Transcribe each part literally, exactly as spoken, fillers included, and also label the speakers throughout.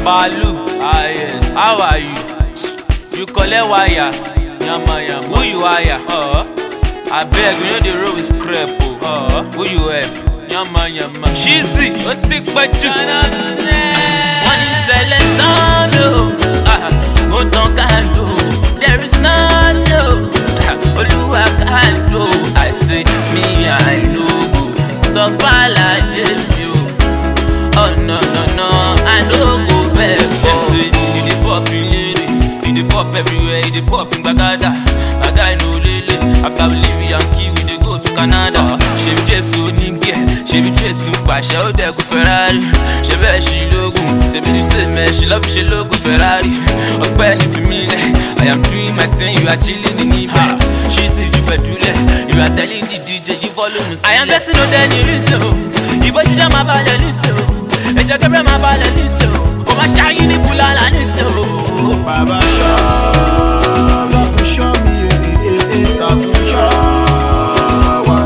Speaker 1: Balu, ah yes, how are you? You collect wire, yama yama. Who you hire? Uh, I beg, you know the road is crap. Uh, who you help? Yama yama. Cheesy, what think about you? One is selling on you. Go don't can do. There is none to. Oluwa can do. I say me I know. So far like you. Oh no no no, I no go back. Them say you dey pop in lady, you dey pop everywhere, you dey pop in Bagada. My guy no lele. After we leave Yankee, we dey go to Canada. She be just so nigga, she be just so pasha. O dey go Ferrari, she be she logun. She be the same man, she love she logun Ferrari. Open it for me, I am doing my thing, you are chilling in the bed. She say you better, you are telling the D J you follow me. I am blessing on any reason. You but you jam about the listen. Eja kebe ma balẹ̀ níṣẹ́ o, o ma ṣáyí ní bulala níṣẹ́ o.
Speaker 2: Bàbá ṣọ́, bàbá ṣọ́ mi, bàbá ṣọ́ wa,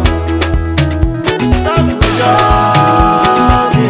Speaker 2: bàbá ṣọ́ mi,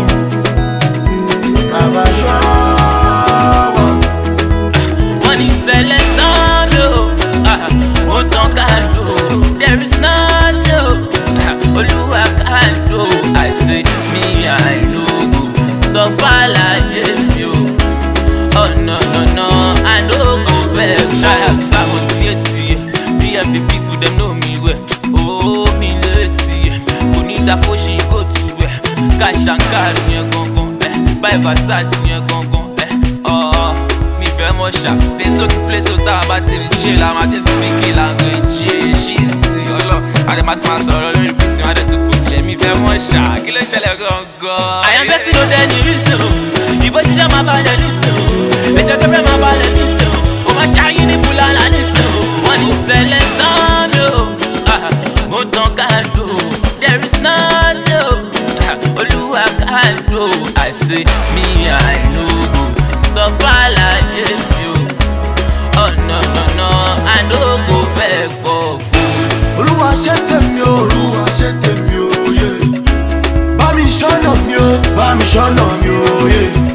Speaker 2: bàbá ṣọ́ wa.
Speaker 1: Wọ́n ní ṣẹlẹ̀ tán lò, ó tán ká lò, there is nothing, Olúwa ká lò. I say me I know. So far like you. Oh no no no, I no go back. Shy have someone to get to you. B M P people them know me well. Oh me lady, who need that for she go to where? Cash and car in your gon gon, eh. Buy Versace in your gon gon, eh. Oh me very much sharp. Play so play so that about till chill. I'm at speaking language. She's the Allah. I dem at my sorrow repeating. I dem to put me very much sharp. Kill a shell gon gon. I am blessed on any reason. You but you jam about the listen. Eja kebe ma balẹ̀ níṣẹ́ o, o ma ṣáyí ní bulala níṣẹ́ o. Wọ́n ní ṣẹlẹ̀ tán lò, mo tán ká lò. There is nothing, Olúwa ká lò. I say me I know, suffer like you. Oh no no no, I no go beg for food.
Speaker 2: Olúwa ṣe tèmi o, Olúwa ṣe tèmi o, yeah. Bá mi ṣọ́nà mi o, bá mi ṣọ́nà mi o, yeah.